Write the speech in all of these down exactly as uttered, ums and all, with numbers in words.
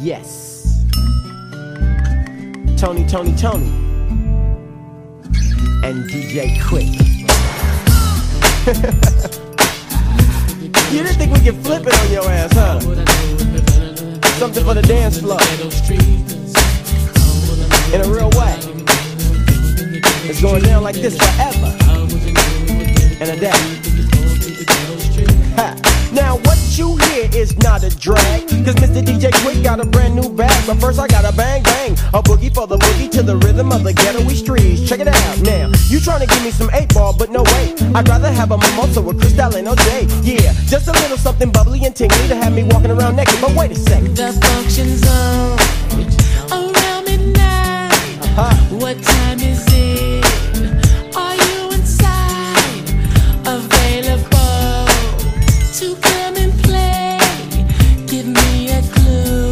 Yes. Tony, Tony, Tony. And D J Quick. You didn't think we could flip it on your ass, huh? Something for the dance floor. In a real way. It's going down like this forever and a day. Ha. Now what you hear is not a drag, cause Mister D J Quick got a brand new bag. But first I got a bang bang, a boogie for the boogie to the rhythm of the ghetto-y streets. Check it out now, you tryna give me some eight ball, but no way. I'd rather have a mimosa with Cristal and O J. Yeah, just a little something bubbly and tingly to have me walking around naked. But wait a second, the function zone around midnight. Uh-huh. What time is it? Are you inside? Available to come and play? Give me a clue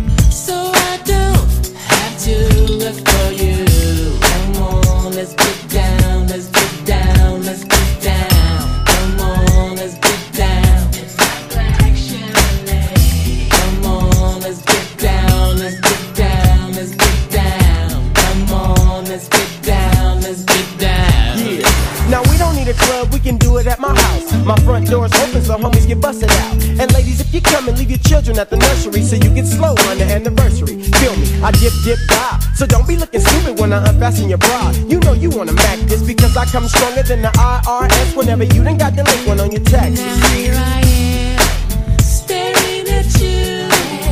so I don't have to look for you. Come on, let's get down, let's get down, let's get down. Come on, let's get down. It's like Black Chevrolet. Come on, let's get down, let's get down, let's get down. Come on, let's get down, let's get down. Yeah. Now we don't need a club, we can do it at my house. My front door's open so homies get busted out. And ladies, if you come and leave your children at the nursery so you get slow on the anniversary. Feel me, I dip, dip, dive. So don't be looking stupid when I unfasten your bra. You know you wanna mac this because I come stronger than the I R S whenever you done got the link one on your taxes. Now here I am, staring at you.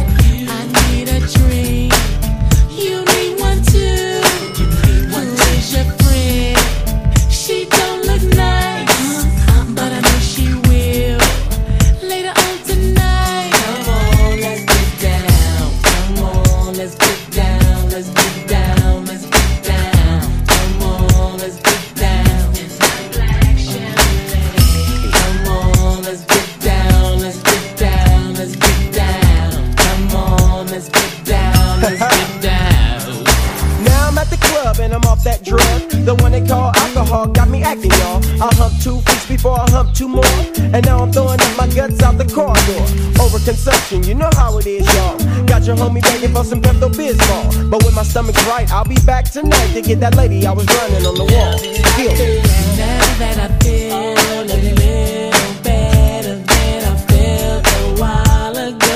I need a drink. You need one too. Who is your friend? She don't look nice, but I know she will later on tonight. Come on, let's get down. Come on, let's get down. Let's get down. Let's get down. Come on, let's get down. It's like Black Chevrolet. Come on, let's get down. Let's get down. Let's get down. Come on, let's get down. Let's get down. Now I'm at the club and I'm off that drug. The one they call alcohol got me acting, y'all. I humped two feet before I humped two more. And now I'm throwing up my guts out the corridor. Overconsumption, you know how it is, y'all. Got your homie begging for some Pepto-Bismol. But when my stomach's right, I'll be back tonight to get that lady I was running on the wall. Feel me. Now that I feel a little better than I felt a while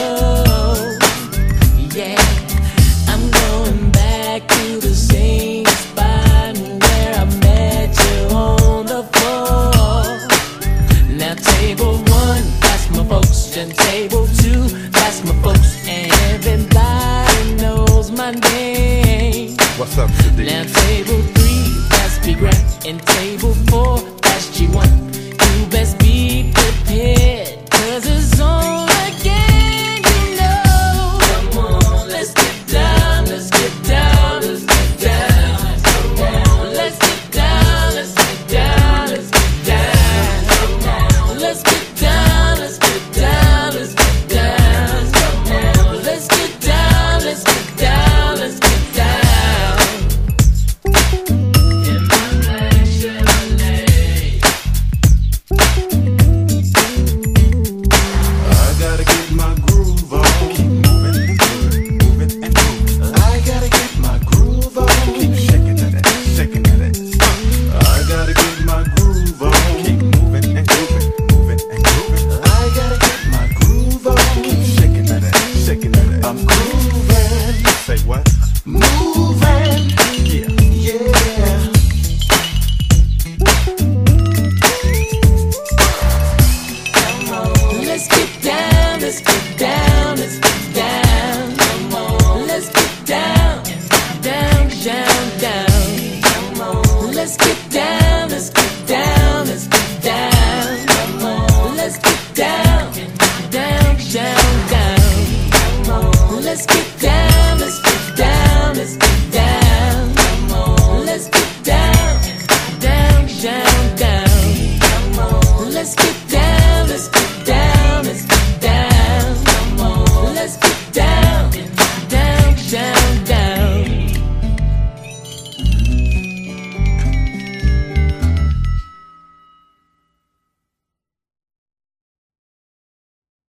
ago. Yeah, I'm going back to the same spot where I met you on the floor. Now table one, that's my folks, and table two, that's my folks, and everybody knows my name. What's up, Sadiq? Now table three, that's Big Rat, and table four, that's G one.